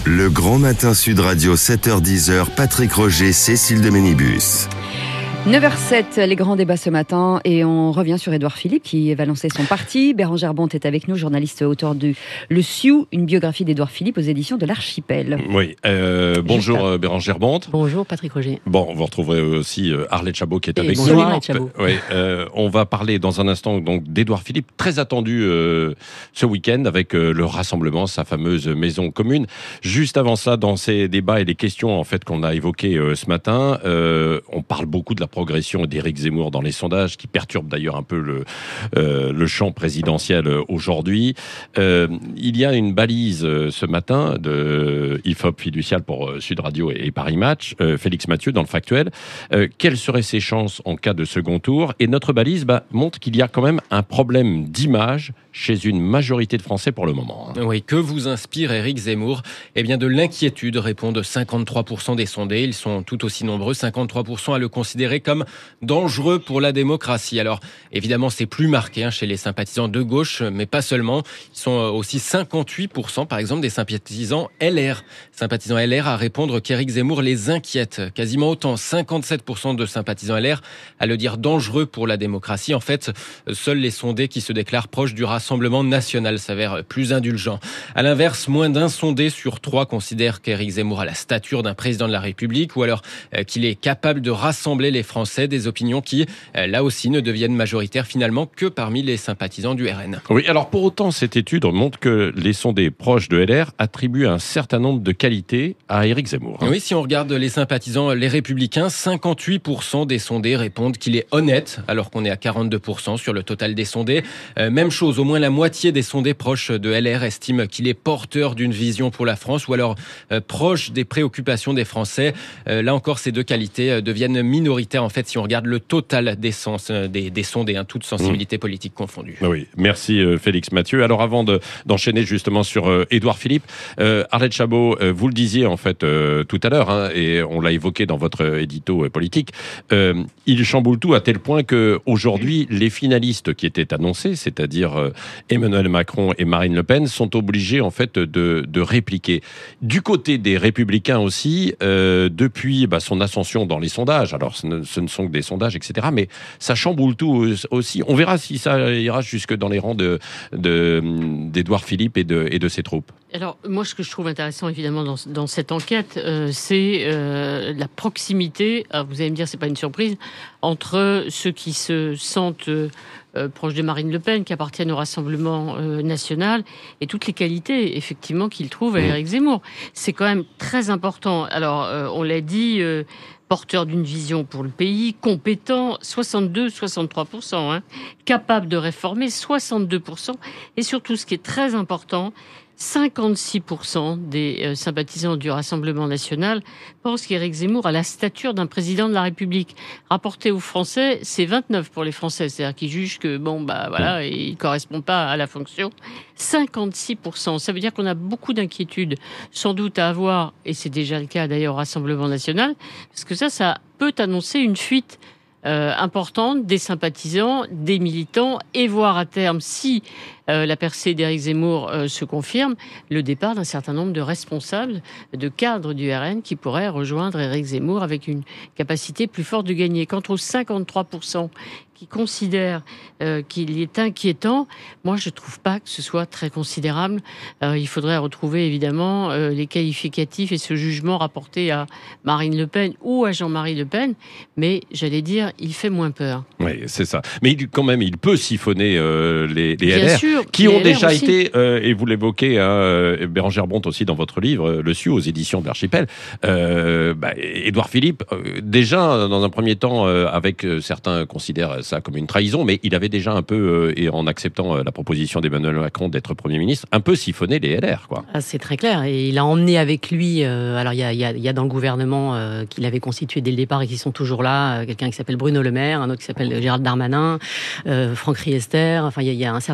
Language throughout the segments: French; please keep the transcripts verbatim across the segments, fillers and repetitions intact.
Le Grand Matin Sud Radio, sept heures dix, Patrick Roger, Cécile de Ménibus. neuf heures sept, les grands débats ce matin, et on revient sur Édouard Philippe qui va lancer son parti. Bérengère Bonte est avec nous, journaliste, auteur de Le Sioux, une biographie d'Édouard Philippe aux éditions de l'Archipel. Oui, euh, bonjour euh, Bérengère Bonte. Bonjour Patrick Roger. Bon, vous retrouverez aussi euh, Arlette Chabot qui est Et avec bonjour, nous. Arlette Chabot. Oui, euh, on va parler dans un instant donc d'Édouard Philippe, très attendu euh, ce week-end avec euh, le rassemblement, sa fameuse maison commune. Juste avant ça, dans ces débats et les questions en fait qu'on a évoquées euh, ce matin, euh, on parle beaucoup de la progression d'Éric Zemmour dans les sondages, qui perturbe d'ailleurs un peu le, euh, le champ présidentiel aujourd'hui. Euh, il y a une balise euh, ce matin de I F O P fiducial pour euh, Sud Radio et, et Paris Match, euh, Félix Mathieu dans le Factuel. Euh, quelles seraient ses chances en cas de second tour? Et notre balise bah, montre qu'il y a quand même un problème d'image chez une majorité de Français pour le moment. Oui, que vous inspire Éric Zemmour? Eh bien, de l'inquiétude, répondent cinquante-trois pour cent des sondés. Ils sont tout aussi nombreux, cinquante-trois pour cent à le considérer comme dangereux pour la démocratie. Alors, évidemment, c'est plus marqué hein, chez les sympathisants de gauche, mais pas seulement. Ils sont aussi cinquante-huit pour cent, par exemple, des sympathisants L R. Sympathisants L R à répondre qu'Éric Zemmour les inquiète. Quasiment autant, cinquante-sept pour cent de sympathisants L R à le dire dangereux pour la démocratie. En fait, seuls les sondés qui se déclarent proches du Rassemblement national s'avèrent plus indulgents. À l'inverse, moins d'un sondé sur trois considère qu'Éric Zemmour a la stature d'un président de la République ou alors euh, qu'il est capable de rassembler les Français, des opinions qui, euh, là aussi, ne deviennent majoritaires finalement que parmi les sympathisants du R N. Oui, alors pour autant, cette étude montre que les sondés proches de L R attribuent un certain nombre de qualités à Éric Zemmour. Oui, si on regarde les sympathisants, les Républicains, cinquante-huit pour cent des sondés répondent qu'il est honnête, alors qu'on est à quarante-deux pour cent sur le total des sondés. Euh, même chose, au moins la moitié des sondés proches de L R estiment qu'il est porteur d'une vision pour la France ou alors euh, proche des préoccupations des Français. Euh, là encore, ces deux qualités euh, deviennent minoritaires en fait si on regarde le total des, sens, euh, des, des sondés, hein, toutes sensibilités mmh. politiques confondues. Oui, merci euh, Félix Mathieu. Alors avant de, d'enchaîner justement sur euh, Édouard Philippe, euh, Arlette Chabot, euh, vous le disiez en fait euh, tout à l'heure, hein, et on l'a évoqué dans votre édito euh, politique, euh, il chamboule tout à tel point que aujourd'hui les finalistes qui étaient annoncés, c'est-à-dire euh, Emmanuel Macron et Marine Le Pen, sont obligés en fait de, de répliquer. Du côté des Républicains aussi, euh, depuis bah, son ascension dans les sondages, alors ce ne, ce ne sont que des sondages, et cetera, mais ça chamboule tout aussi. On verra si ça ira jusque dans les rangs de, de, d'Édouard Philippe et de, et de ses troupes. Alors, moi, ce que je trouve intéressant, évidemment, dans, dans cette enquête, euh, c'est euh, la proximité, alors vous allez me dire, c'est pas une surprise, entre ceux qui se sentent euh, proches de Marine Le Pen, qui appartiennent au Rassemblement euh, national, et toutes les qualités, effectivement, qu'ils trouvent à Mmh. Éric Zemmour. C'est quand même très important. Alors, euh, on l'a dit... Euh, porteur d'une vision pour le pays, compétent, soixante-deux à soixante-trois pour cent, hein, capable de réformer, soixante-deux pour cent, et surtout, ce qui est très important, cinquante-six pour cent des euh, sympathisants du Rassemblement national pensent qu'Éric Zemmour a la stature d'un président de la République. Rapporté aux Français, c'est vingt-neuf pour les Français, c'est-à-dire qu'ils jugent que bon bah voilà, il correspond pas à la fonction. cinquante-six pour cent, ça veut dire qu'on a beaucoup d'inquiétudes, sans doute à avoir, et c'est déjà le cas d'ailleurs au Rassemblement national, parce que ça, ça peut annoncer une fuite Euh, importante des sympathisants, des militants, et voire à terme, si euh, la percée d'Éric Zemmour euh, se confirme, le départ d'un certain nombre de responsables, de cadres du R N qui pourraient rejoindre Éric Zemmour avec une capacité plus forte de gagner. Quant aux cinquante-trois pour cent qui considèrent euh, qu'il est inquiétant, moi je ne trouve pas que ce soit très considérable. Euh, il faudrait retrouver évidemment euh, les qualificatifs et ce jugement rapporté à Marine Le Pen ou à Jean-Marie Le Pen, mais j'allais dire, il fait moins peur. Oui, c'est ça. Mais il, quand même, il peut siphonner euh, les, les Bien L R, sûr, qui les ont L R déjà aussi. été, euh, et vous l'évoquez, hein, Bérengère Bonte aussi dans votre livre, euh, Le Sioux, aux éditions de l'Archipel, euh, bah, Édouard Philippe, euh, déjà, dans un premier temps, euh, avec euh, certains considèrent ça comme une trahison, mais il avait déjà un peu, euh, et en acceptant euh, la proposition d'Emmanuel Macron d'être Premier ministre, un peu siphonné les L R, quoi. Ah, c'est très clair. Et il a emmené avec lui, euh, alors il y a, y, a, y a dans le gouvernement euh, qu'il avait constitué dès le départ et qui sont toujours là, euh, quelqu'un qui s'appelle Bruno Le Maire, un autre qui s'appelle Gérald Darmanin, euh, Franck Riester, enfin il y, y a un certain nombre de,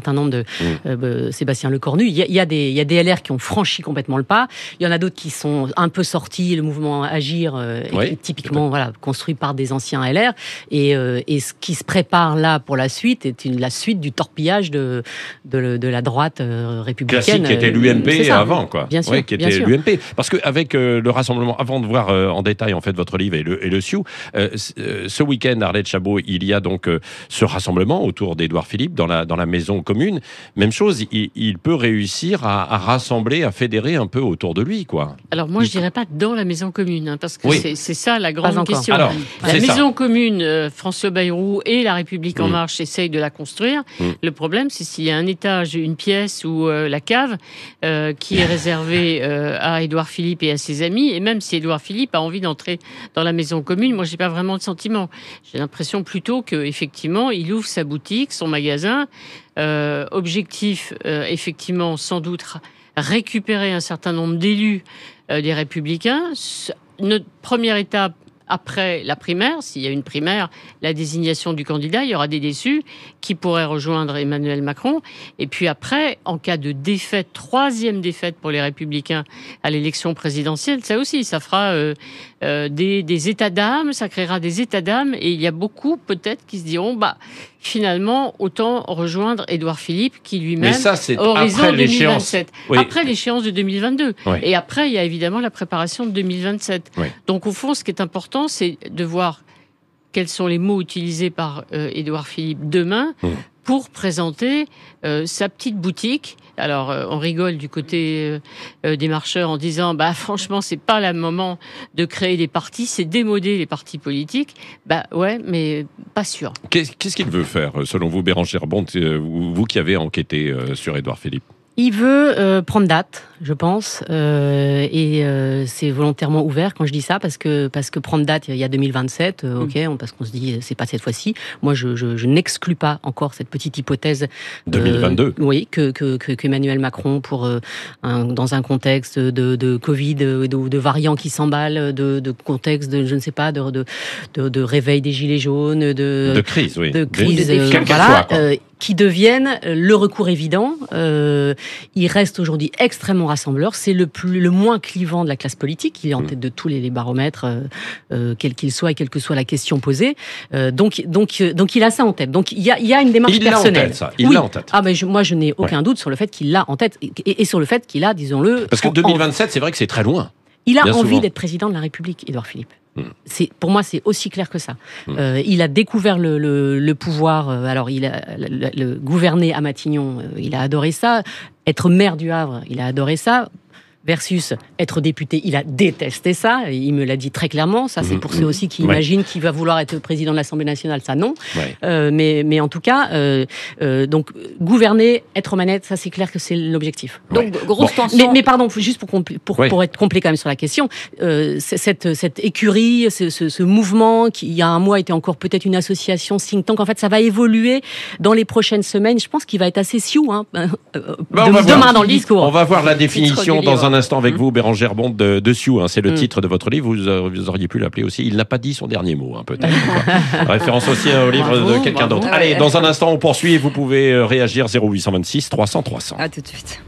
mmh. euh, Sébastien Lecornu. Il y, a, il, y a des, il y a des L R qui ont franchi complètement le pas. Il y en a d'autres qui sont un peu sortis. Le mouvement Agir, euh, oui, est typiquement voilà, construit par des anciens L R. Et, euh, et ce qui se prépare là pour la suite est une, la suite du torpillage de, de, de la droite euh, républicaine. Classique, qui était l'U M P avant, quoi. Bien sûr, oui, qui était l'U M P. Parce qu'avec euh, le Rassemblement, avant de voir euh, en détail en fait votre livre et le, et le S I U, euh, ce week-end, Arlette Chabot, il y a donc euh, ce rassemblement autour d'Édouard Philippe dans la, dans la maison commune. Même chose, il, il peut réussir à, à rassembler, à fédérer un peu autour de lui, quoi. Alors moi, il... je dirais pas dans la maison commune, hein, parce que oui. c'est, c'est ça la grande question. Alors, la maison ça. commune, euh, François Bayrou et La République En mmh. Marche essayent de la construire. Mmh. Le problème, c'est s'il y a un étage, une pièce ou euh, la cave euh, qui est réservée euh, à Édouard Philippe et à ses amis, et même si Édouard Philippe a envie d'entrer dans la maison commune, moi, j'ai pas vraiment de sentiment. J'ai l'impression plutôt que effectivement, il ouvre sa boutique, son magasin. Euh, objectif, euh, effectivement, sans doute récupérer un certain nombre d'élus euh, des Républicains. Notre première étape, après la primaire, s'il y a une primaire, la désignation du candidat, il y aura des déçus qui pourraient rejoindre Emmanuel Macron. Et puis après, en cas de défaite, troisième défaite pour les Républicains à l'élection présidentielle, ça aussi, ça fera euh, euh, des, des états d'âme, ça créera des états d'âme. Et il y a beaucoup, peut-être, qui se diront, bah, finalement, autant rejoindre Édouard Philippe, qui lui-même, mais ça, c'est horizon après deux mille vingt-sept. l'échéance. Oui. Après l'échéance de deux mille vingt-deux. Oui. Et après, il y a évidemment la préparation de deux mille vingt-sept. Oui. Donc, au fond, ce qui est important, c'est de voir quels sont les mots utilisés par euh, Édouard Philippe demain mmh. pour présenter euh, sa petite boutique. Alors, euh, on rigole du côté euh, des marcheurs en disant, bah franchement, c'est pas le moment de créer des partis, c'est démoder les partis politiques. Bah ouais, mais pas sûr. Qu'est-ce, qu'est-ce qu'il veut faire, selon vous, Bérangère Bonte, vous qui avez enquêté sur Édouard Philippe? Il veut euh, prendre date, je pense, euh, et euh, c'est volontairement ouvert quand je dis ça, parce que parce que prendre date, il y a deux mille vingt-sept, euh, ok, on, parce qu'on se dit c'est pas cette fois-ci. Moi, je, je, je n'exclus pas encore cette petite hypothèse. deux mille vingt-deux. Euh, oui, que que que qu'Emmanuel Macron, pour euh, un, dans un contexte de de Covid, de, de variants qui s'emballent, de, de contexte de je ne sais pas, de de de, de réveil des gilets jaunes, de de crise, oui, de crise, de, de, euh, voilà. Euh, qui deviennent le recours évident. Euh, il reste aujourd'hui extrêmement rassembleur. C'est le plus, le moins clivant de la classe politique. Il est en tête de tous les, les baromètres, euh, euh, quel qu'il soit et quelle que soit la question posée. Euh, donc, donc, donc, il a ça en tête. Donc, il y a, il y a une démarche il personnelle. Il l'a en tête, ça. Il oui. l'a en tête. Ah, ben, je, moi, je n'ai aucun ouais. doute sur le fait qu'il l'a en tête et, et, et sur le fait qu'il a, disons-le. Parce que deux mille vingt-sept, c'est vrai que c'est très loin. Il a Bien envie souvent. d'être président de la République, Édouard Philippe. Mmh. C'est, pour moi, c'est aussi clair que ça. Mmh. Euh, il a découvert le, le, le pouvoir. Euh, alors, il a le, le, gouverner à Matignon, euh, il a adoré ça. Être maire du Havre, il a adoré ça. Versus être député, il a détesté ça. Il me l'a dit très clairement. Ça, c'est pour mmh. ceux aussi qui ouais. imaginent qu'il va vouloir être président de l'Assemblée nationale. Ça, non. Ouais. Euh, mais, mais en tout cas, euh, euh, donc gouverner, être aux manettes, ça, c'est clair que c'est l'objectif. Donc, ouais. grosse bon. tension. Mais, mais pardon, juste pour, pour, ouais. pour être complet quand même sur la question, euh, cette, cette écurie, ce, ce, ce mouvement qui, il y a un mois, était encore peut-être une association think tank. En fait, ça va évoluer dans les prochaines semaines. Je pense qu'il va être assez sioux, hein, euh, bah, de, demain voir. dans le discours. On va voir la définition dans un instant avec mmh. vous, Bérangère Bonte de, de S I U, hein, c'est le mmh. titre de votre livre, vous, vous auriez pu l'appeler aussi. Il n'a pas dit son dernier mot, hein, peut-être. Référence aussi au livre bravo, de quelqu'un bravo. d'autre. Allez, dans un instant, on poursuit et vous pouvez réagir zéro huit cent vingt-six trois cents trois cents. À tout de suite.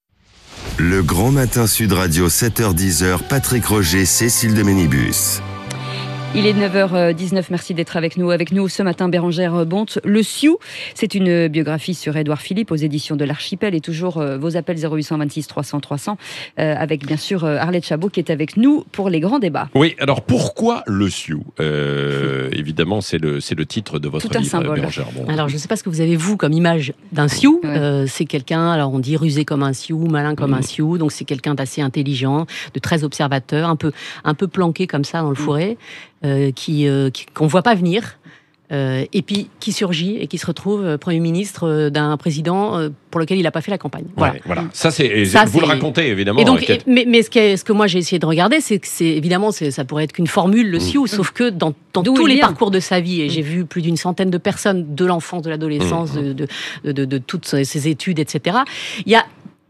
Le Grand Matin Sud Radio, sept heures dix, Patrick Roger, Cécile de Ménibus. Il est neuf heures dix-neuf, merci d'être avec nous. Avec nous ce matin, Bérangère Bonte. Le S I U, c'est une biographie sur Édouard Philippe aux éditions de l'Archipel et toujours euh, vos appels zéro huit cent vingt-six trois cents trois cents euh, avec bien sûr euh, Arlette Chabot qui est avec nous pour les grands débats. Oui, alors pourquoi le S I U euh, Évidemment, c'est le, c'est le titre de votre Tout livre, un Bérangère Bonte. Alors, je ne sais pas ce que vous avez, vous, comme image d'un S I U. Ouais. Euh, c'est quelqu'un, alors on dit rusé comme un S I U, malin comme mmh. un S I U, donc c'est quelqu'un d'assez intelligent, de très observateur, un peu, un peu planqué comme ça dans le fourré. Euh, qui, euh, qui qu'on voit pas venir, euh, et puis qui surgit et qui se retrouve euh, Premier ministre euh, d'un président euh, pour lequel il n'a pas fait la campagne. Voilà. Ouais, voilà. Ça, c'est, ça, vous c'est... le racontez, évidemment. Et donc, et, mais, mais ce, qui est, ce que moi j'ai essayé de regarder, c'est que c'est, évidemment, c'est, ça pourrait être qu'une formule, le mmh. S I U, sauf que dans, dans tous les vient. parcours de sa vie, et mmh. j'ai vu plus d'une centaine de personnes, de l'enfance, de l'adolescence, mmh. de, de, de, de, de toutes ces études, et cetera, il y a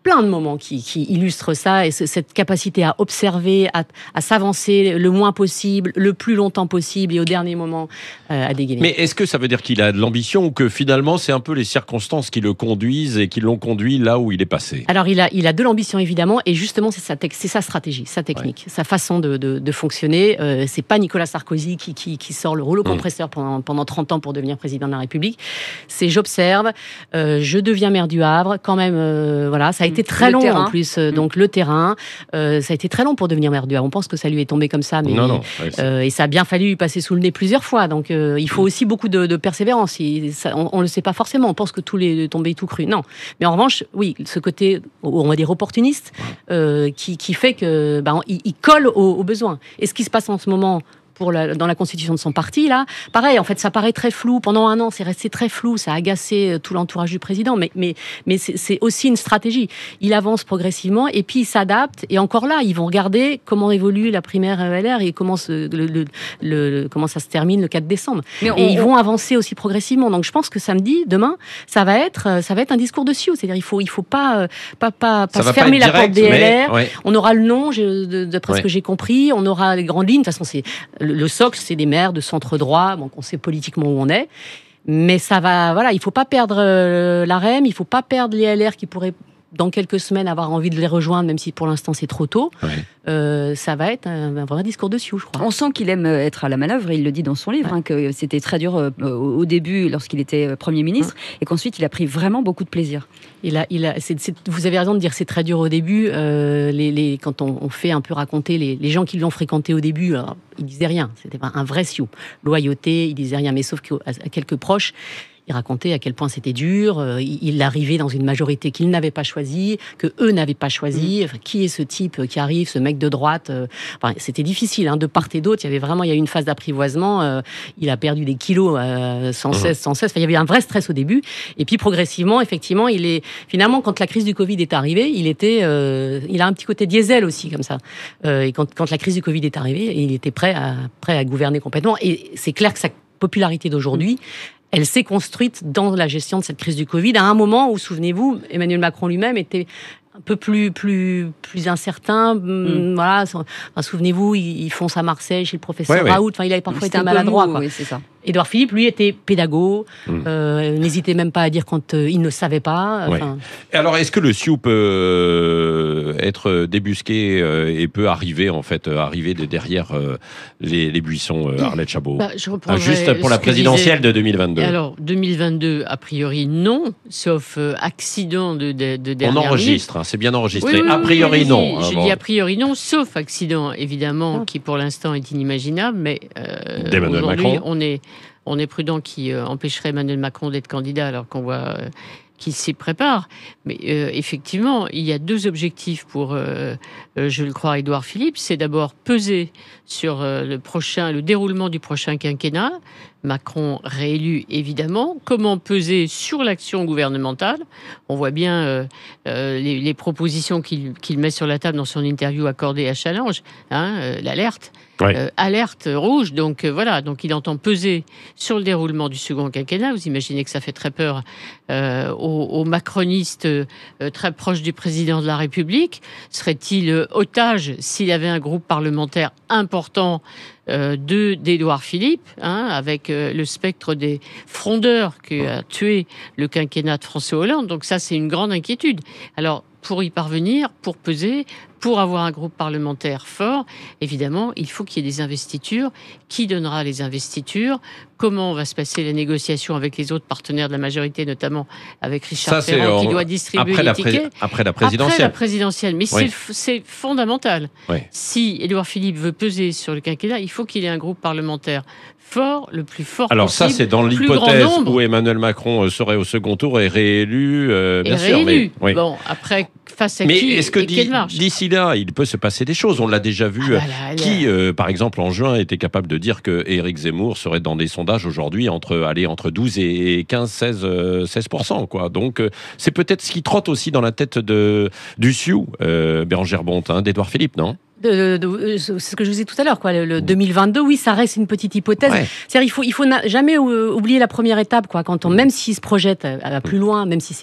plein de moments qui, qui illustrent ça, et ce, cette capacité à observer, à, à s'avancer le moins possible, le plus longtemps possible, et au dernier moment euh, à dégainer. Mais est-ce que ça veut dire qu'il a de l'ambition, ou que finalement c'est un peu les circonstances qui le conduisent et qui l'ont conduit là où il est passé? Alors il a, il a de l'ambition évidemment, et justement c'est sa, c'est sa stratégie, sa technique, ouais. sa façon de, de, de fonctionner. Euh, c'est pas Nicolas Sarkozy qui, qui, qui sort le rouleau compresseur mmh. pendant, pendant trente ans pour devenir président de la République. C'est j'observe, euh, je deviens maire du Havre, quand même, euh, voilà, ça a été très le long terrain. En plus, euh, donc mmh. le terrain, euh, ça a été très long pour devenir maire du Havre. On pense que ça lui est tombé comme ça, mais non, non, ouais, euh, et ça a bien fallu lui passer sous le nez plusieurs fois. Donc euh, il faut mmh. aussi beaucoup de, de persévérance. Il, ça, on, on le sait pas forcément. On pense que tous les tombés tout cru. Non, mais en revanche, oui, ce côté, on va dire opportuniste, euh, qui, qui fait que, bah, il, il colle aux, aux besoins. Et ce qui se passe en ce moment. Pour la, dans la constitution de son parti, là, pareil, en fait, ça paraît très flou. Pendant un an, c'est resté très flou, ça a agacé tout l'entourage du président, mais, mais, mais c'est, c'est aussi une stratégie. Il avance progressivement, et puis il s'adapte, et encore là, ils vont regarder comment évolue la primaire L R, et comment, se, le, le, le, comment ça se termine le quatre décembre. Mais on, et ils vont avancer aussi progressivement. Donc je pense que samedi, demain, ça va être, ça va être un discours de Sioux. C'est-à-dire, il faut, il faut pas, pas, pas, pas se fermer pas la direct, porte des L R. Ouais. On aura le nom, d'après ouais. ce que j'ai compris, on aura les grandes lignes. De toute façon, c'est le socle, c'est des maires de centre droit, donc on sait politiquement où on est. Mais ça va, voilà, il ne faut pas perdre euh, l'A R E M, il ne faut pas perdre les L R qui pourraient, dans quelques semaines, avoir envie de les rejoindre, même si pour l'instant c'est trop tôt. Ouais. Euh, ça va être un, un vrai discours de Sioux, je crois. On sent qu'il aime être à la manœuvre, il le dit dans son livre, ouais. hein, que c'était très dur euh, au début lorsqu'il était Premier ministre, ouais. et qu'ensuite il a pris vraiment beaucoup de plaisir. Il a, il a, c'est, c'est, vous avez raison de dire que c'est très dur au début. Euh, les, les, quand on, on fait un peu raconter les, les gens qui l'ont fréquenté au début, alors, ils disaient rien. C'était un vrai Sioux. Loyauté, ils disaient rien, mais sauf qu'à à quelques proches, il racontait à quel point c'était dur. Euh, il arrivait dans une majorité qu'il n'avait pas choisie, que eux n'avaient pas choisi. Enfin, qui est ce type qui arrive, ce mec de droite euh, enfin, c'était difficile, hein, de part et d'autre. Il y avait vraiment, il y a eu une phase d'apprivoisement. Euh, il a perdu des kilos euh, sans cesse, sans cesse. Enfin, il y avait un vrai stress au début. Et puis progressivement, effectivement, il est finalement quand la crise du Covid est arrivée, il était, euh, il a un petit côté diesel aussi comme ça. Euh, et quand, quand la crise du Covid est arrivée, il était prêt à, prêt à gouverner complètement. Et c'est clair que sa popularité d'aujourd'hui, elle s'est construite dans la gestion de cette crise du Covid, à un moment où, souvenez-vous, Emmanuel Macron lui-même était un peu plus plus plus incertain. Mm. Voilà, enfin, souvenez-vous, il, il fonce à Marseille chez le professeur ouais, Raoult. Ouais. Enfin, il avait parfois été un maladroit. Quoi. Oui, c'est ça. Édouard Philippe, lui, était pédago, mmh. euh, n'hésitait même pas à dire quand euh, il ne savait pas. Ouais. Et alors, est-ce que le Sioux peut euh, être débusqué euh, et peut arriver, en fait, euh, arriver de derrière euh, les, les buissons, euh, Arlette Chabot bah, je ah, Juste pour la présidentielle disait... de deux mille vingt-deux. Alors, deux mille vingt-deux, a priori, non, sauf euh, accident de, de, de dernière On enregistre, hein, c'est bien enregistré. Oui, oui, a priori, oui, oui, non. Je bon. dis a priori, non, sauf accident, évidemment, ah. qui pour l'instant est inimaginable, mais euh, d'Emmanuel aujourd'hui, Macron. on est... On est prudent qui euh, empêcherait Emmanuel Macron d'être candidat alors qu'on voit euh, qu'il s'y prépare. Mais euh, effectivement, il y a deux objectifs pour, euh, euh, je le crois, Édouard Philippe. C'est d'abord peser sur euh, le prochain, le déroulement du prochain quinquennat. Macron réélu, évidemment. Comment peser sur l'action gouvernementale? On voit bien euh, euh, les, les propositions qu'il, qu'il met sur la table dans son interview accordée à Challenge, hein, euh, l'alerte. Ouais. Euh, alerte rouge, donc euh, voilà, donc il entend peser sur le déroulement du second quinquennat. Vous imaginez que ça fait très peur euh, aux, aux macronistes euh, très proches du président de la République. Serait-il euh, otage s'il y avait un groupe parlementaire important euh, de d'Édouard Philippe, hein, avec euh, le spectre des frondeurs qui a tué le quinquennat de François Hollande. Donc ça, c'est une grande inquiétude. Alors, pour y parvenir, pour peser, pour avoir un groupe parlementaire fort, évidemment, il faut qu'il y ait des investitures. Qui donnera les investitures? Comment va se passer la négociation avec les autres partenaires de la majorité, notamment avec Richard Ça, Ferrand, en... qui doit distribuer après les la tickets. Pré... Après la présidentielle. Après la présidentielle. Mais oui. c'est, c'est fondamental. Oui. Si Édouard Philippe veut peser sur le quinquennat, il faut qu'il ait un groupe parlementaire fort, le plus fort Alors possible. Alors ça, c'est dans l'hypothèse où Emmanuel Macron serait au second tour et réélu, euh, bien et sûr. Réélu. Mais, oui. Bon, après, face à mais qui est-ce que et d- quelle marche? D'ici là, il peut se passer des choses. On l'a déjà vu. Ah bah là, qui, là. Euh, par exemple, en juin, était capable de dire que Éric Zemmour serait dans des sondages aujourd'hui entre, allez, entre douze et quinze, seize, seize pour cent, quoi. Donc, euh, c'est peut-être ce qui trotte aussi dans la tête de, du Sioux, euh, Bérangère Bonte, d'Édouard Philippe, non? De, de, de, c'est ce que je vous disais tout à l'heure, quoi. Le, le deux mille vingt-deux, oui, ça reste une petite hypothèse. Ouais. C'est-à-dire, il faut, il faut jamais oublier la première étape, quoi. Quand on, même s'il se projette à, à plus loin, même si c'est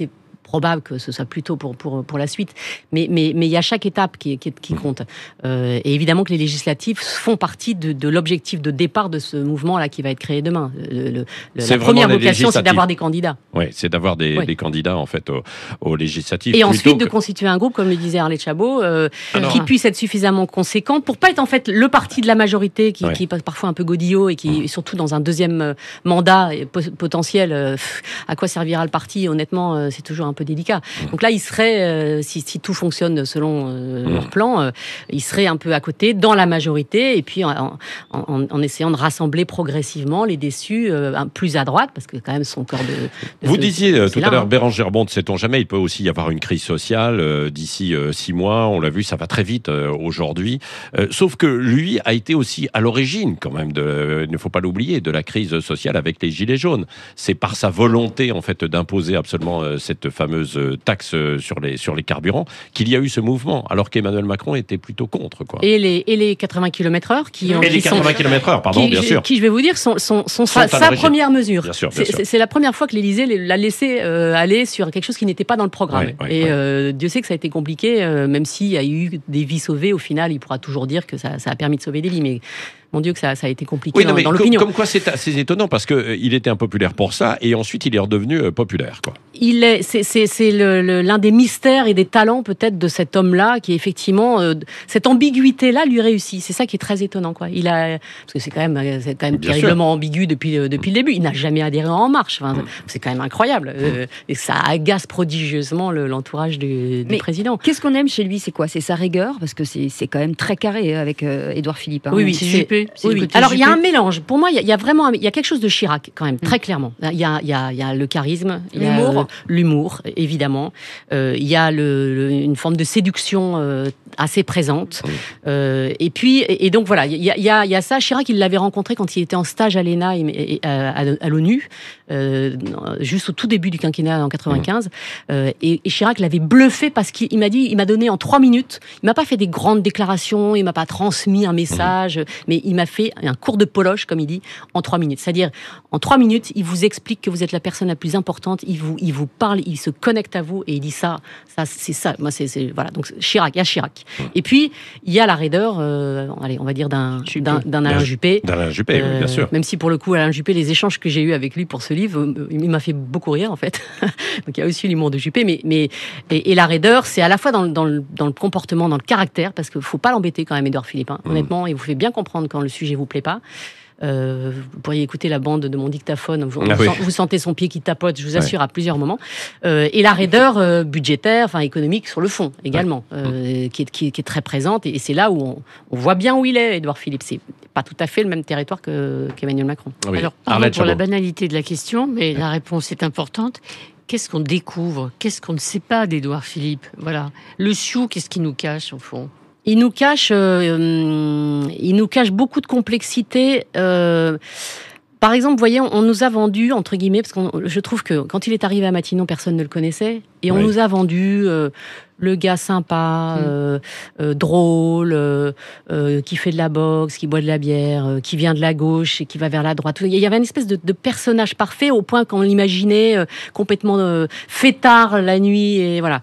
probable que ce soit plutôt pour, pour, pour la suite. Mais, mais, mais il y a chaque étape qui, qui, qui compte. Euh, et évidemment que les législatives font partie de, de l'objectif de départ de ce mouvement-là qui va être créé demain. Le, le, la première vocation, c'est d'avoir des candidats. Oui, c'est d'avoir des, oui. des candidats en fait aux, aux législatives. Et ensuite de que... constituer un groupe, comme le disait Arlette Chabot, euh, Alors... qui puisse être suffisamment conséquent pour pas être en fait le parti de la majorité qui, ouais. qui est parfois un peu godillot et qui mmh. surtout dans un deuxième mandat potentiel, euh, à quoi servira le parti? Honnêtement, euh, c'est toujours un peu délicat. Mmh. Donc là, il serait, euh, si, si tout fonctionne selon euh, mmh. leur plan, euh, il serait un peu à côté dans la majorité et puis en, en, en essayant de rassembler progressivement les déçus euh, plus à droite, parce que quand même son cœur de, de Vous ce, disiez c'est, tout c'est à là, l'heure, hein. Bérengère Bonte, sait-on jamais, il peut aussi y avoir une crise sociale euh, d'ici euh, six mois. On l'a vu, ça va très vite euh, aujourd'hui. Euh, sauf que lui a été aussi à l'origine, quand même, de, euh, il ne faut pas l'oublier, de la crise sociale avec les Gilets jaunes. C'est par sa volonté, en fait, d'imposer absolument euh, cette fameuse taxe euh, sur les, sur les carburants qu'il y a eu ce mouvement, alors qu'Emmanuel Macron était plutôt contre, quoi. Et les, et les quatre-vingts kilomètres heure qui, et qui les quatre-vingts kilomètres heure, pardon, qui, bien sûr. Qui, je vais vous dire, sont, sont, sont, sont sa, sa première mesure. Bien sûr, bien c'est, sûr. c'est la première fois que l'Élysée l'a laissé euh, aller sur quelque chose qui n'était pas dans le programme. Ouais, ouais, et ouais. Euh, Dieu sait que ça a été compliqué, euh, même s'il y a eu des vies sauvées. Au final, il pourra toujours dire que ça, ça a permis de sauver des vies. Mais mon Dieu, que ça, ça a été compliqué oui, dans, non, dans comme, l'opinion. Comme quoi, c'est assez étonnant parce qu'il euh, était impopulaire pour ça et ensuite il est redevenu euh, populaire, quoi. Il est, c'est, c'est, c'est le, le, l'un des mystères et des talents peut-être de cet homme-là, qui effectivement, euh, cette ambiguïté-là lui réussit. C'est ça qui est très étonnant, quoi. Il a, parce que c'est quand même, c'est quand même Bien terriblement sûr. ambigu depuis, euh, depuis le début. Il n'a jamais adhéré en Marche. Enfin, mmh. C'est quand même incroyable. Mmh. Euh, et ça agace prodigieusement le, l'entourage du, du Mais président. Qu'est-ce qu'on aime chez lui? C'est quoi? C'est sa rigueur? Parce que c'est, c'est quand même très carré avec euh, Édouard Philippe. Hein. Oui, oui, c'est, c'est Juppé. C'est oui, oui. Alors, il y a un mélange. Pour moi, il y, y a vraiment, il y a quelque chose de Chirac, quand même, très clairement. Il y a, il y a, il y a le charisme, il y a l'humour, euh, l'humour, évidemment. Euh, il y a le, le, une forme de séduction euh, assez présente. Euh, et puis, et, et donc voilà, il y a, il y a, il y a ça. Chirac, il l'avait rencontré quand il était en stage à l'E N A et, et, à, à, à l'ONU, euh, juste au tout début du quinquennat en quatre-vingt-quinze. Euh, et, et Chirac l'avait bluffé parce qu'il m'a dit, il m'a donné en trois minutes. Il m'a pas fait des grandes déclarations, il m'a pas transmis un message, mais il m'a fait un cours de poloche, comme il dit, en trois minutes. C'est-à-dire, en trois minutes, il vous explique que vous êtes la personne la plus importante, il vous, il vous parle, il se connecte à vous et il dit ça, ça, c'est ça. Moi, c'est, c'est voilà. Donc Chirac, il y a Chirac. Et puis il y a la raideur, euh, allez, on va dire d'un, d'un, d'un Alain Juppé. D'Alain Juppé, euh, oui, bien sûr. Même si pour le coup, Alain Juppé, les échanges que j'ai eus avec lui pour ce livre, il m'a fait beaucoup rire en fait. Donc il y a aussi l'humour de Juppé, mais mais et, et la raideur, c'est à la fois dans le, dans le dans le comportement, dans le caractère, parce qu'il faut pas l'embêter quand même, Édouard Philippe. Hein. Mmh. Honnêtement, il vous fait bien comprendre quand le sujet vous plaît pas. Euh, vous pourriez écouter la bande de mon dictaphone, vous, ah oui. vous sentez son pied qui tapote, je vous assure, ouais. à plusieurs moments. Euh, et la raideur euh, budgétaire, enfin économique sur le fond également, ouais. euh, qui, est, qui, est, qui est très présente. Et c'est là où on, on voit bien où il est, Édouard Philippe. C'est pas tout à fait le même territoire que, qu'Emmanuel Macron. Oui. Alors, pardon pour la banalité de la question, mais la réponse est importante. Qu'est-ce qu'on découvre? Qu'est-ce qu'on ne sait pas d'Édouard Philippe? Voilà. Le Sioux, qu'est-ce qu'il nous cache au fond? Il nous cache, euh, il nous cache beaucoup de complexité. Euh, par exemple, vous voyez, on, on nous a vendu, entre guillemets, parce que je trouve que quand il est arrivé à Matignon, personne ne le connaissait, et on oui. nous a vendu euh, le gars sympa, mmh. euh, euh, drôle, euh, euh, qui fait de la boxe, qui boit de la bière, euh, qui vient de la gauche et qui va vers la droite. Il y avait une espèce de, de personnage parfait au point qu'on l'imaginait euh, complètement euh, fêtard la nuit, et voilà.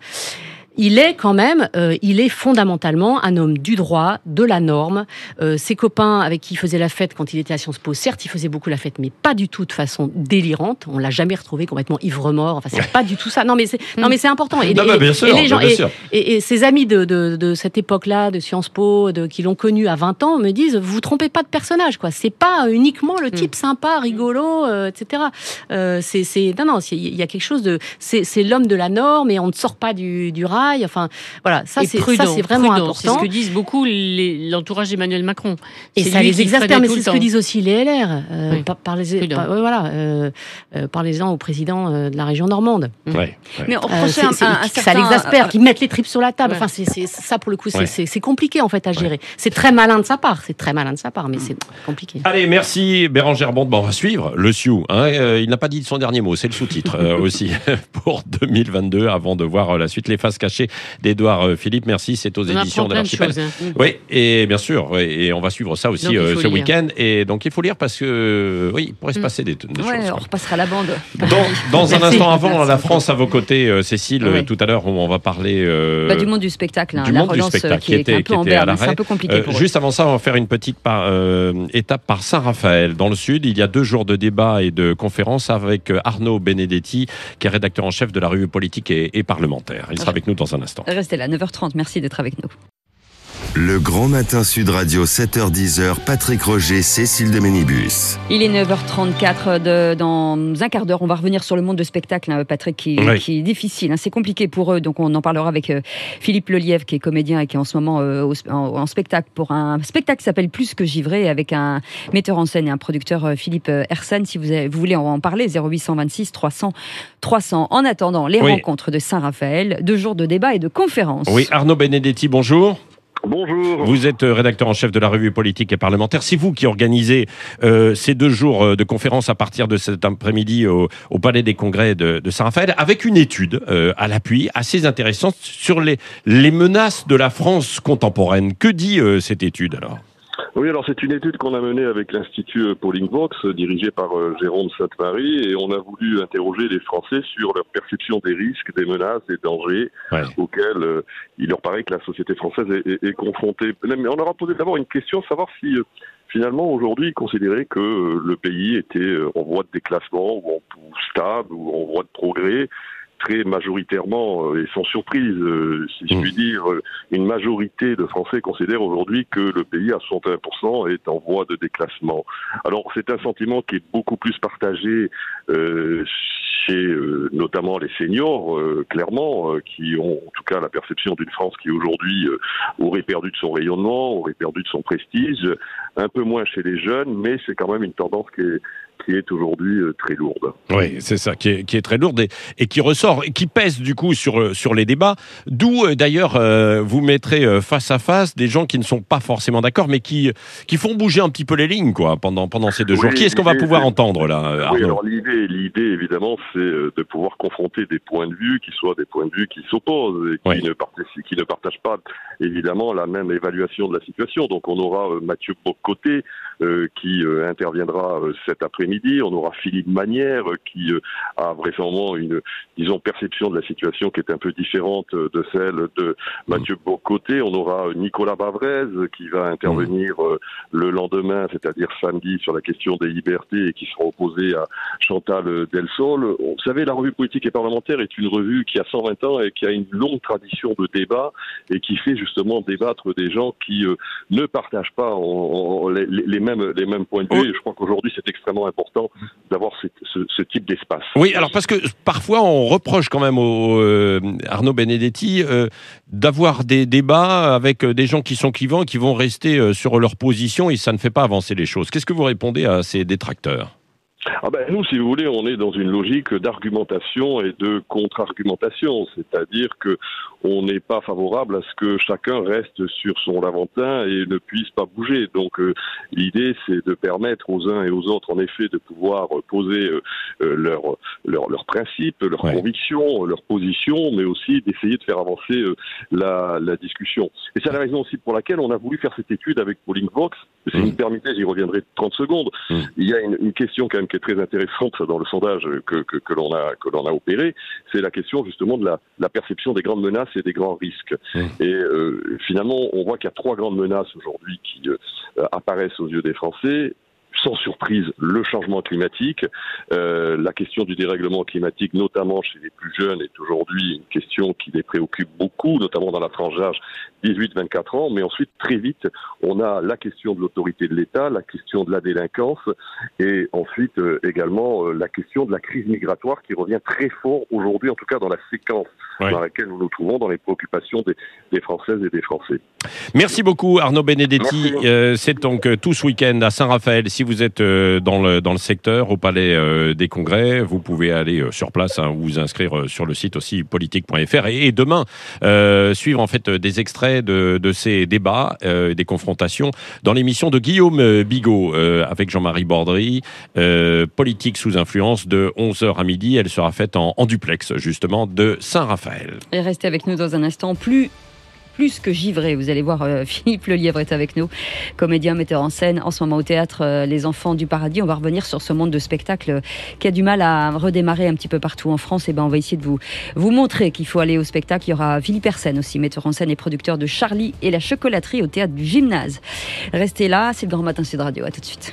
Il est quand même, euh, il est fondamentalement un homme du droit, de la norme. Euh, ses copains avec qui il faisait la fête quand il était à Sciences Po, certes, il faisait beaucoup la fête, mais pas du tout de façon délirante. On l'a jamais retrouvé complètement ivre-mort. Enfin, c'est pas du tout ça. Non, mais c'est, non, mais c'est important. Et, non, bah, bien sûr, et les gens, bien et, sûr. Et, et ses amis de, de, de cette époque-là, de Sciences Po, de, qui l'ont connu à vingt ans, me disent, vous vous trompez pas de personnage, quoi. C'est pas uniquement le type sympa, rigolo, euh, et cetera. Euh, c'est, c'est, non, non, il y a quelque chose de, c'est, c'est l'homme de la norme et on ne sort pas du, du rail. Enfin, voilà, ça, c'est, prudent, ça c'est vraiment prudent. important. C'est ce que disent beaucoup les, l'entourage d'Emmanuel Macron. Et c'est ça les exaspère, mais c'est ce temps. que disent aussi les L R. Euh, oui. par, par les, par, ouais, voilà, euh, euh, parlez-en au président euh, de la région normande. Ouais, ouais. Mais on euh, c'est, un, c'est, un, un ça certain... l'exaspère, qu'ils mettent les tripes sur la table. Ouais. Enfin, c'est, c'est, ça pour le coup, c'est, ouais. c'est, c'est compliqué en fait à gérer. Ouais. C'est très malin de sa part, c'est très malin de sa part, mais c'est compliqué. Allez, merci Bérengère Bonte. Bon, on va suivre le Sioux. Hein, euh, il n'a pas dit son dernier mot, c'est le sous-titre euh, aussi pour deux mille vingt-deux, avant de voir euh, la suite, les faces cachées. attaché d'Édouard Philippe. Merci, c'est aux On éditions de l'Archipel. choses, hein. Oui, et bien sûr, oui, et on va suivre ça aussi euh, ce week-end. Et donc il faut lire parce que oui, il pourrait se passer des, des ouais, choses. On repassera la bande. Dans, dans un Merci. instant avant, Merci. la France à vos côtés, euh, Cécile, Ouais. euh, tout à l'heure, on va parler euh, Bah, du monde du spectacle, hein, du la monde du relance spectacle euh, qui, est, était, qui est un peu qui en était à berne, c'est l'arrêt. un peu compliqué Euh, pour eux. juste avant ça, on va faire une petite par, euh, étape par Saint-Raphaël. Dans le Sud, il y a deux jours de débats et de conférences avec Arnaud Benedetti, qui est rédacteur en chef de la revue politique et, et parlementaire. Il sera avec nous dans un instant. Restez là, neuf heures trente, merci d'être avec nous. Le Grand Matin Sud Radio, sept heures dix, Patrick Roger, Cécile de Ménibus. Il est neuf heures trente-quatre, de, dans un quart d'heure, on va revenir sur le monde de spectacle, hein, Patrick, qui, oui. qui est difficile, hein, c'est compliqué pour eux, donc on en parlera avec euh, Philippe Lelièvre, qui est comédien et qui est en ce moment euh, au, en, en spectacle pour un spectacle qui s'appelle Plus que givré, avec un metteur en scène et un producteur, euh, Philippe Hersen. Si vous, avez, vous voulez en parler, zéro huit cent vingt-six trois cents trois cents. En attendant, les oui. rencontres de Saint-Raphaël, deux jours de débats et de conférences. Oui, Arnaud Benedetti, bonjour. Bonjour. Vous êtes rédacteur en chef de la revue politique et parlementaire. C'est vous qui organisez euh, ces deux jours de conférences à partir de cet après-midi au, au Palais des Congrès de, de Saint-Raphaël, avec une étude euh, à l'appui assez intéressante sur les, les menaces de la France contemporaine. Que dit euh, cette étude alors ? Oui, alors c'est une étude qu'on a menée avec l'Institut Pauling Vox, dirigé par euh, Jérôme Sainte-Marie, et on a voulu interroger les Français sur leur perception des risques, des menaces, des dangers ouais. auxquels euh, il leur paraît que la société française est, est, est confrontée. Mais on leur a posé d'abord une question, savoir si euh, finalement aujourd'hui ils considéraient que euh, le pays était euh, en voie de déclassement, ou, en, ou stable, ou en voie de progrès. Très majoritairement, et sans surprise, euh, si je puis dire, une majorité de Français considèrent aujourd'hui que le pays à soixante et un pour cent est en voie de déclassement. Alors c'est un sentiment qui est beaucoup plus partagé euh, chez euh, notamment les seniors, euh, clairement, euh, qui ont en tout cas la perception d'une France qui aujourd'hui euh, aurait perdu de son rayonnement, aurait perdu de son prestige, un peu moins chez les jeunes, mais c'est quand même une tendance qui est qui est aujourd'hui euh, très lourde. Oui, c'est ça, qui est, qui est très lourde et, et qui ressort, et qui pèse du coup sur, sur les débats, d'où euh, d'ailleurs euh, vous mettrez euh, face à face des gens qui ne sont pas forcément d'accord, mais qui, qui font bouger un petit peu les lignes quoi, pendant, pendant ces deux oui, jours. Qui est-ce qu'on va pouvoir entendre là, Arnaud ? Oui, alors l'idée, l'idée évidemment, c'est de pouvoir confronter des points de vue qui soient des points de vue qui s'opposent et qui, oui. ne, partagent, qui ne partagent pas évidemment la même évaluation de la situation. Donc on aura euh, Mathieu Bock-Côté euh, qui euh, interviendra euh, cet après-midi. On aura Philippe Manière qui euh, a vraisemblablement une, disons, perception de la situation qui est un peu différente de celle de Mathieu Bock-Côté. On aura Nicolas Bavrez qui va intervenir euh, le lendemain, c'est-à-dire samedi, sur la question des libertés et qui sera opposé à Chantal Delsol. Vous savez, la revue politique et parlementaire est une revue qui a cent vingt ans et qui a une longue tradition de débat et qui fait justement débattre des gens qui euh, ne partagent pas en, en, les, les, mêmes, les mêmes points de vue. Et je crois qu'aujourd'hui, c'est extrêmement important d'avoir ce, ce, ce type d'espace. Oui, alors parce que parfois on reproche quand même au euh, Arnaud Benedetti euh, d'avoir des débats avec des gens qui sont clivants, qui vont rester euh, sur leur position et ça ne fait pas avancer les choses. Qu'est-ce que vous répondez à ces détracteurs ? Ah ben nous, si vous voulez, on est dans une logique d'argumentation et de contre-argumentation, c'est-à-dire que on n'est pas favorable à ce que chacun reste sur son lavantin et ne puisse pas bouger. Donc euh, l'idée, c'est de permettre aux uns et aux autres, en effet, de pouvoir poser euh, leurs leur, leur principes, leurs ouais. convictions, leurs positions, mais aussi d'essayer de faire avancer euh, la, la discussion. Et c'est la raison aussi pour laquelle on a voulu faire cette étude avec Pauling Vox. Si vous me permettez, j'y reviendrai trente secondes. Mmh. Il y a une, une question quand même qui est très intéressante dans le sondage que, que, que l'on a que l'on a opéré, c'est la question justement de la, la perception des grandes menaces et des grands risques. Mmh. Et euh, finalement, on voit qu'il y a trois grandes menaces aujourd'hui qui euh, apparaissent aux yeux des Français. Sans surprise, le changement climatique. Euh, la question du dérèglement climatique, notamment chez les plus jeunes, est aujourd'hui une question qui les préoccupe beaucoup, notamment dans la tranche d'âge dix-huit vingt-quatre ans. Mais ensuite, très vite, on a la question de l'autorité de l'État, la question de la délinquance et ensuite euh, également euh, la question de la crise migratoire qui revient très fort aujourd'hui, en tout cas dans la séquence ouais. dans laquelle nous nous trouvons, dans les préoccupations des, des Françaises et des Français. Merci beaucoup Arnaud Benedetti. Euh, c'est donc euh, tout ce week-end à Saint-Raphaël. Si vous êtes euh, dans, le, dans le secteur, au Palais euh, des Congrès, vous pouvez aller euh, sur place hein, ou vous inscrire euh, sur le site aussi politique point f r et, et demain euh, suivre en fait des extraits de, de ces débats, euh, des confrontations dans l'émission de Guillaume Bigot euh, avec Jean-Marie Bordry, euh, Politique sous influence de onze heures à midi. Elle sera faite en, en duplex justement de Saint-Raphaël. Raphaël. Et restez avec nous dans un instant. Plus Plus que givré, vous allez voir, euh, Philippe Lelièvre est avec nous, comédien, metteur en scène, en ce moment au théâtre euh, Les Enfants du Paradis. On va revenir sur ce monde de spectacle qui a du mal à redémarrer un petit peu partout en France. Et ben, on va essayer de vous, vous montrer qu'il faut aller au spectacle. Il y aura Philippe Hersen aussi, metteur en scène et producteur de Charlie et la chocolaterie au théâtre du Gymnase. Restez là, c'est le Grand Matin Sud Radio. À tout de suite.